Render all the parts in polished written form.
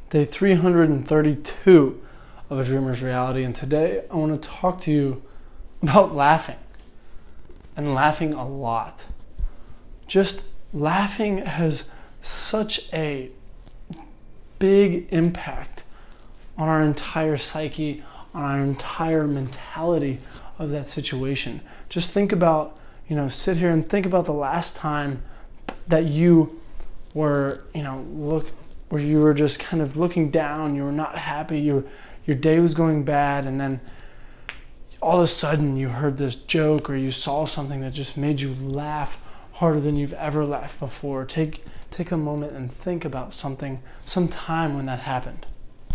Day 332 of A Dreamer's Reality, and today I want to talk to you about laughing, and laughing a lot. Just laughing has such a big impact on our entire psyche, on our entire mentality of that situation. Just think about, sit here and think about the last time that you were, where you were just kind of looking down, you were not happy, your day was going bad, and then all of a sudden you heard this joke or you saw something that just made you laugh harder than you've ever laughed before. Take a moment and think about some time when that happened.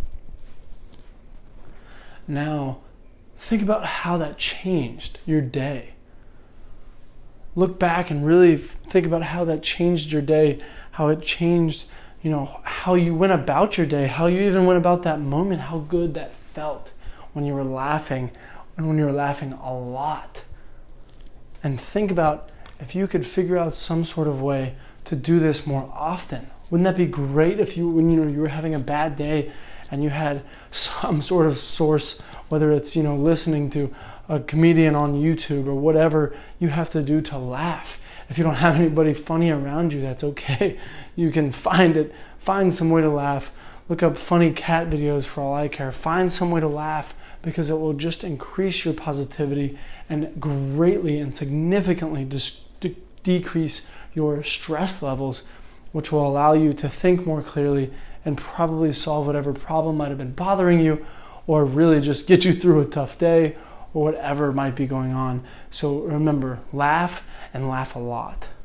Now, think about how that changed your day. Look back and really think about how that changed your day, how it changed, how you went about your day, how you even went about that moment, how good that felt when you were laughing, and when you were laughing a lot. And think about if you could figure out some sort of way to do this more often. Wouldn't that be great if when you were having a bad day and you had some sort of source, whether it's listening to a comedian on YouTube or whatever you have to do to laugh. If you don't have anybody funny around you, that's okay. You can find some way to laugh. Look up funny cat videos for all I care. Find some way to laugh, because it will just increase your positivity and greatly and significantly decrease your stress levels, which will allow you to think more clearly and probably solve whatever problem might have been bothering you, or really just get you through a tough day or whatever might be going on. So remember, laugh and laugh a lot.